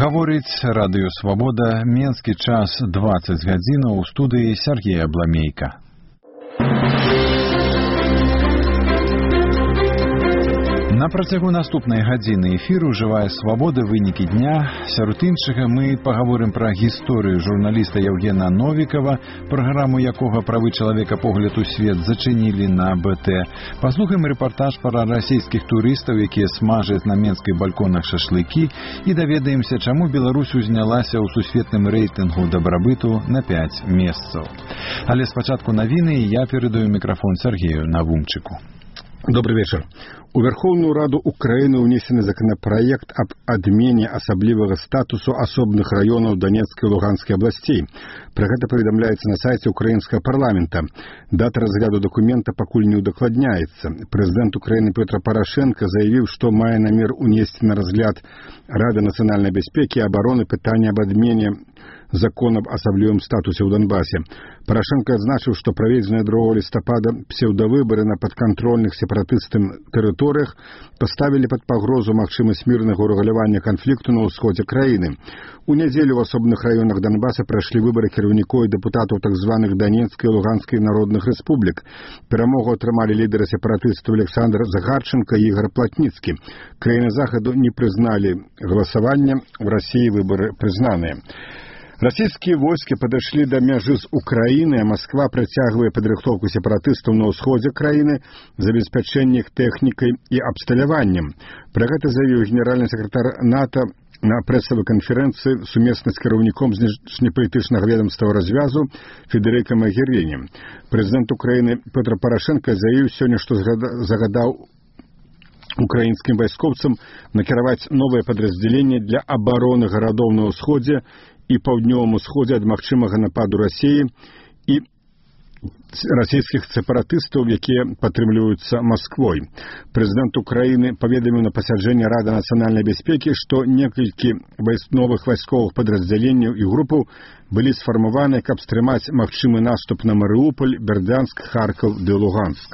Гаворыць радыё «Свабода», менскі час 20 гадзінаў, у студыі Сергей Абламейка. На працягу наступнай гадзіны эфіру «Жывая свабода. Вынікі дня». Сярод іншага мы пагаворым пра гісторыю журналіста Евгена Новікова, праграму якога «Правы чалавека. Погляд у свет» зачынілі на БТ. Паслухаем рэпартаж пра расійскіх турыстаў, якія смажаць на менскіх балконах шашлыкі, і даведаемся, чаму Беларусь узнялася ў сусветным рэйтынгу дабрабыту на 5 месцаў. Але спачатку навіны, і я перадаю мікрафон Сергею Навумчыку. Добрый вечер. У Верховную Раду Украины унесены законопроект об отмене особливого статусу особных районов Донецкой и Луганской областей. Про это поведомляется на сайте украинского парламента. Дата разгляду документа покуль не удокладняется. Президент Украины Петр Порошенко заявил, что мае намер унести на разгляд Рады национальной безопасности и обороны питание об отмене закон об особливом статусе ў Донбассе. Порошенко адзначыў, што праведзеныя 2 лістапада псеўдавыбары на падкантрольных сепаратыстам тэрыторыях паставілі пад пагрозу магчымасць мірнага ўрэгулявання канфлікту на ўсходзе краіны. У нядзелю ў асобных раёнах Донбасса прайшлі выбары кіраўнікоў і дэпутатаў так званых Донецкай і Луганскай народных рэспублік. Перамогу атрымалі лідары сепаратыстаў Александр Загарченко і Ігор Платніцкі. Краіны Захаду не прызналі галасавання, в России выборы прызнаныя. Российские войски подошли до мяжы з Украины, а Москва працягвае падрыхтоўку сепаратыстаў на ўсходзе краіны, забеспячэнне іх тэхнікай і абсталяваннем. Пра гэта заявіў генеральны сакратар НАТО на прэсавай канферэнцыі сумесна з кіраўніком знешнепалітычнага ведомства развязу Федерико Могерини. Прэзідэнт Украины Петр Порошенко заявіў сёння, што загадаў украінскім вайскоўцам накіраваць новае падраздзяленне для абароны гарадоў на ўсходзе і паўднёвым усходзе ад магчымага нападу России і расійскіх сепаратыстаў, якія падтрымліваюцца Москвой. Прэзідэнт Украіны паведаміў на пасяджэнні Рады нацыянальнай бяспекі, што некалькі новых вайсковых падраздзяленняў і групаў былі сфармаваны, каб стрымаць магчымы наступ на Марыуполь, Бердянск, Харкаў ды Луганск.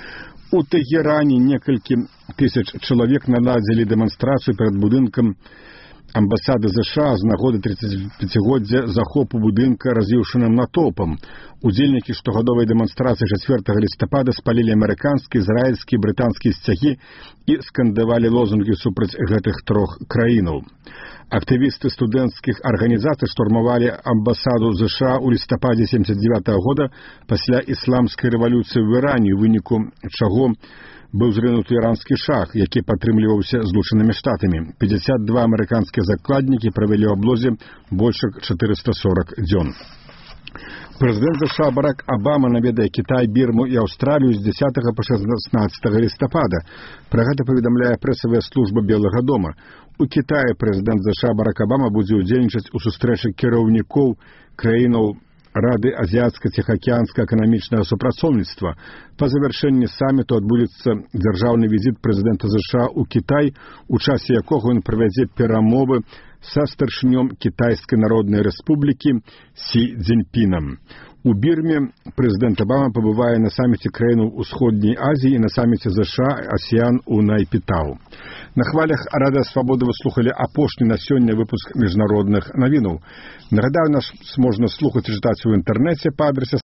У Тэгеране некалькі тысяч чалавек наладзілі дэманстрацыю перад будынкам амбасады США з нагоды 35-годдзя захопу будынка раз'юшаным натоўпам. Удзельнікі штогадовай дэманстрацыі 4 лістапада спалілі амерыканскія, ізраільскія, брытанскія сцягі і скандавалі лозунгі супраць гэтых 3 краінаў. Актывісты студэнцкіх арганізацый штурмавалі амбасаду США ў лістападзе 79 года пасля ісламскай рэвалюцыі ў Іране, у выніку чаго быў зрынуты іранскі шах, які падтрымліваўся Злучанымі Штатамі. 52 амерыканскія закладнікі правялі ў аблозе больш 440 дзён. Прэзідэнт США Барак Обама наведае Кітай, Бірму і Аўстралію з 10 па 16 лістапада. Пра гэта паведамляе прэсавая служба Белага дома. У Кітаі прэзідэнт США Барак Обама будзе ўдзельнічаць у сустрэчы кіраўнікоў краінаў Рады азіяцка-ціхаакіянскага эканамічнага супрацоўніцтва. Па завяршэнні саміту адбудзецца дзяржаўны візіт прэзідэнта США ў Кітай, у часе якога ён правядзе перамовы са старшынём Кітайскай народнай рэспублікі Сі Цзіньпінам. У Бірме прэзідэнт Обама пабывае на саміце краінаў Усходняй Азіі і на саміце США «Асіян» у Найпітау. На хвалях Рада Свабоды вы слухали апошні на сёння выпуск міжнародных навінаў. Нагадаю, нас можна слухаць і чытаць у інтэрнэце па адрасе